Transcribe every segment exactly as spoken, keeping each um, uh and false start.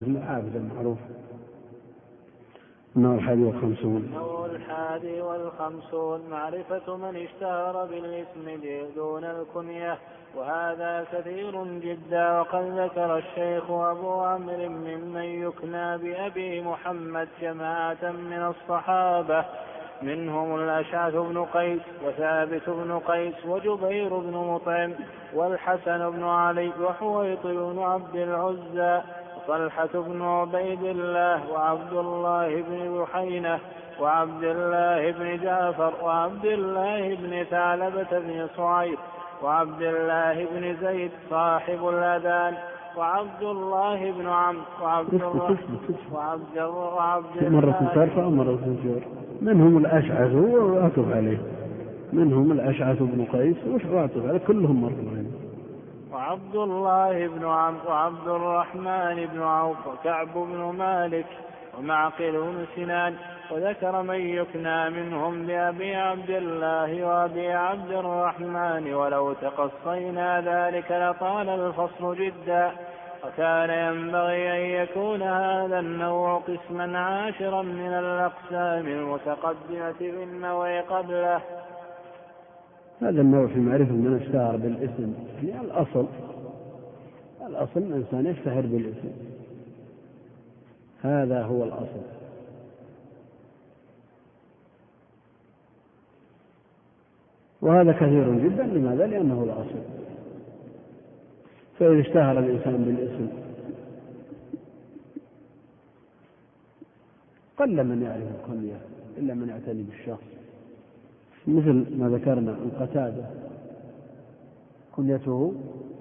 عابد المعروف. النوع الحادي والخمسون النوع الحادي والخمسون معرفة من اشتهر بالاسم دون الكنية، وهذا كثير جدا. وقد ذكر الشيخ أبو عمرو ممن يكنى بأبي محمد جماعة من الصحابة، منهم الأشعث بن قيس وثابت بن قيس وجبير بن مطعم والحسن بن علي وحويط بن عبد العزى وطلحة بن عبيد الله وعبد الله بن بحينة وعبد الله بن جعفر وعبد الله بن ثعلبة بن صعيب وعبد الله بن زيد صاحب الأذان وعبد الله بن عمرو وعبد الله وعبد وعبد مرة ترفع ومرة تجر. منهم الأشعث وعطف عليه، منهم الأشعث بن قيس وعطف عليه، كلهم مرفوعين. وعبد الله بن عمرو وعبد الرحمن بن عوف وكعب بن مالك ومعقل بن سنان. وذكر من يكنى منهم بأبي عبد الله وأبي عبد الرحمن، ولو تقصينا ذلك لطال الفصل جدا. وكان ينبغي أن يكون هذا النوع قسما عاشرا من الأقسام المتقدمة في النوع قبله. هذا النوع في معرفة من اشتهر بالاسم، يعني الأصل الأصل الإنسان يشتهر بالاسم، هذا هو الأصل. وهذا كثير جدا. لماذا؟ لأنه الأصل. فإذا اشتهر الإنسان بالاسم قل من يعرف الكنية إلا من يعتني بالشخص، مثل ما ذكرنا القتادة كنيته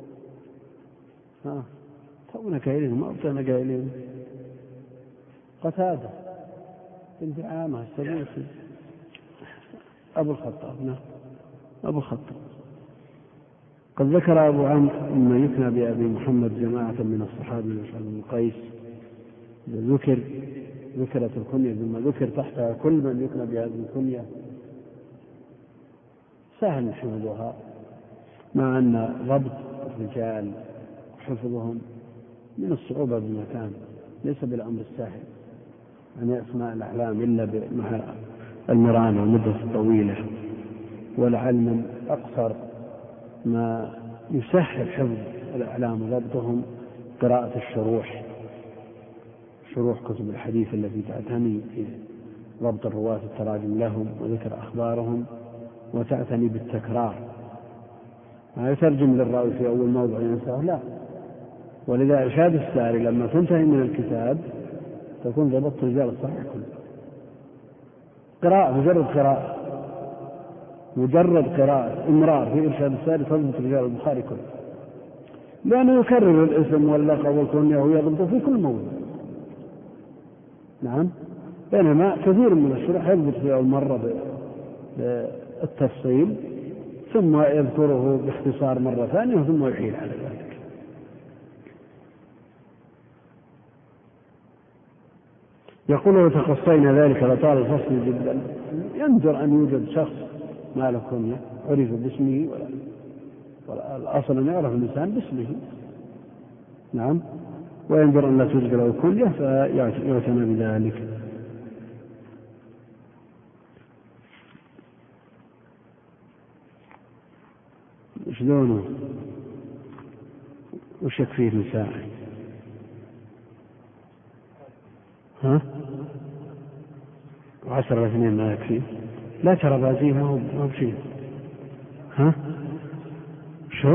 ها تونا قايلين ما أبطينا قايلين قتادة بنت عامة السدوسي أبو الخطاب. نعم أبو الخطاب. قد ذكر أبو عمرو مما يكنى بأبي محمد جماعة من الصحابة وشعب بن قيس. ذكر ذكرت الكنية ثم ذكر تحتها كل من يكنى بهذه الكنية. سهل حفظها، مع أن ضبط الرجال وحفظهم من الصعوبة بمكان، ليس بالأمر السهل أن أسماء الأعلام إلا مع المران والمدة الطويلة. ولعل من أقصر ما يسهل حفظ الأعلام وضبطهم قراءة الشروح شروح كتب الحديث التي تعتني في ضبط الرواة التراجم لهم وذكر أخبارهم وتعتني بالتكرار. ما يترجم للراوي في أول موضع ينساه، لا. ولذا إرشاد الساري لما تنتهي من الكتاب تكون ضبطت رجال الصحيح كله. قراءة مجرد قراءة مجرد قراءة إمرار في إرشاد الساري تضبط رجال البخاري كله، لأنه يكرر الاسم واللقب والكنية ويضبطه في كل موضع. نعم. بينما كثير من الشروح يضبط في أول مرة بالتفصيل ثم يذكره باختصار مرة ثانية ثم يحيل على ذلك. يقول وتقصينا ذلك لطال الفصل جدا. ينظر أن يوجد شخص ما له كنية عرف باسمه، ولا الأصل أن يعرف الإنسان باسمه. نعم. وينظر أن لا توجد له كنية فيعتنى بذلك. شلونه وش يكفيه نساء؟ ها وعشر اثنين ما يكفي؟ لا ترى بازيه ما هو ما هو بشيء. ها شو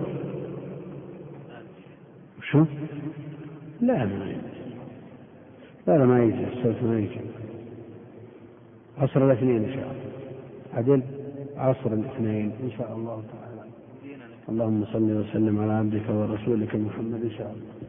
شو لا ما يجي. لا لا ما يجي. السلف ما يجي. عصر الاثنين إن شاء الله. عدل عصر الاثنين إن شاء الله تعالى. اللهم صل وسلم على عبدك ورسولك محمد إن شاء الله.